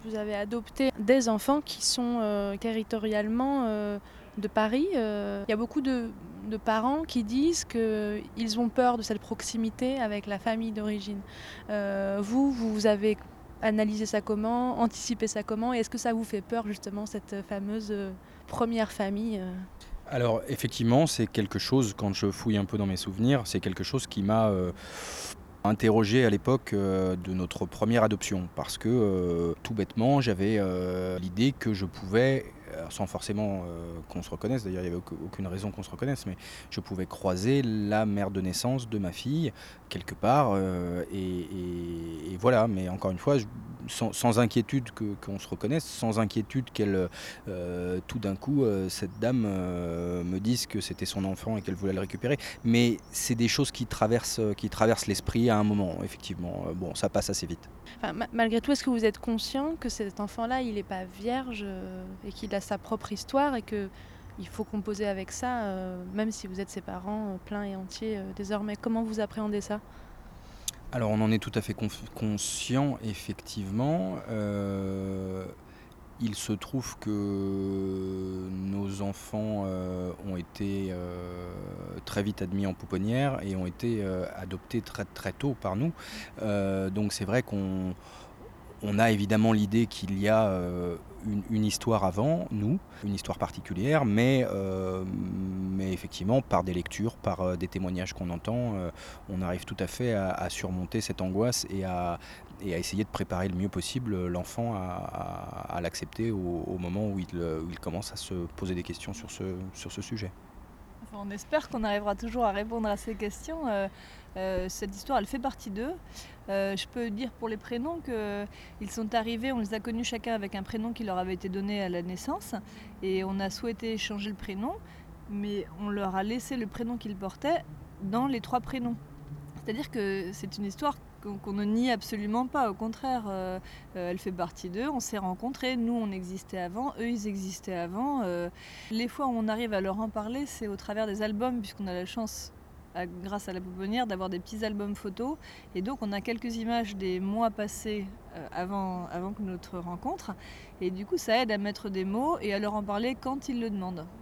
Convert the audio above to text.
Vous avez adopté des enfants qui sont territorialement de Paris. Il y a beaucoup de parents qui disent qu'ils ont peur de cette proximité avec la famille d'origine. Vous avez analysé ça comment, anticipé ça comment, et est-ce que ça vous fait peur justement cette fameuse première famille Alors effectivement, c'est quelque chose, quand je fouille un peu dans mes souvenirs, c'est quelque chose qui m'a, interrogé à l'époque, de notre première adoption. Parce que, tout bêtement, j'avais, l'idée que je pouvais, alors sans forcément, qu'on se reconnaisse, d'ailleurs il n'y avait aucune raison qu'on se reconnaisse, mais je pouvais croiser la mère de naissance de ma fille quelque part, et voilà. Mais encore une fois, sans inquiétude qu'on se reconnaisse, sans inquiétude qu'elle, tout d'un coup, cette dame, me dise que c'était son enfant et qu'elle voulait le récupérer. Mais c'est des choses qui traversent l'esprit à un moment, effectivement. Bon, ça passe assez vite. Enfin, malgré tout, est-ce que vous êtes conscient que cet enfant-là, il n'est pas vierge et qu'il a sa propre histoire et que il faut composer avec ça, même si vous êtes ses parents pleins et entiers désormais? Comment vous appréhendez ça? Alors on en est tout à fait conscient, effectivement. Il se trouve que nos enfants, ont été, très vite admis en pouponnière et ont été, adoptés très, très tôt par nous. Donc c'est vrai qu'on a évidemment l'idée qu'il y a, une histoire avant nous, une histoire particulière, mais effectivement par des lectures, par, des témoignages qu'on entend, on arrive tout à fait à surmonter cette angoisse et à essayer de préparer le mieux possible, l'enfant à l'accepter au moment où il commence à se poser des questions sur ce sujet. Enfin, on espère qu'on arrivera toujours à répondre à ces questions. Cette histoire, elle fait partie d'eux. Je peux dire pour les prénoms qu'ils sont arrivés, on les a connus chacun avec un prénom qui leur avait été donné à la naissance. Et on a souhaité changer le prénom, mais on leur a laissé le prénom qu'ils portaient dans les 3 prénoms. C'est-à-dire que c'est une histoire qu'on ne nie absolument pas, au contraire, elle fait partie d'eux, on s'est rencontrés, nous on existait avant, eux ils existaient avant. Les fois où on arrive à leur en parler, c'est au travers des albums, puisqu'on a la chance, grâce à la pouponnière, d'avoir des petits albums photos, et donc on a quelques images des mois passés avant que notre rencontre, et du coup ça aide à mettre des mots et à leur en parler quand ils le demandent.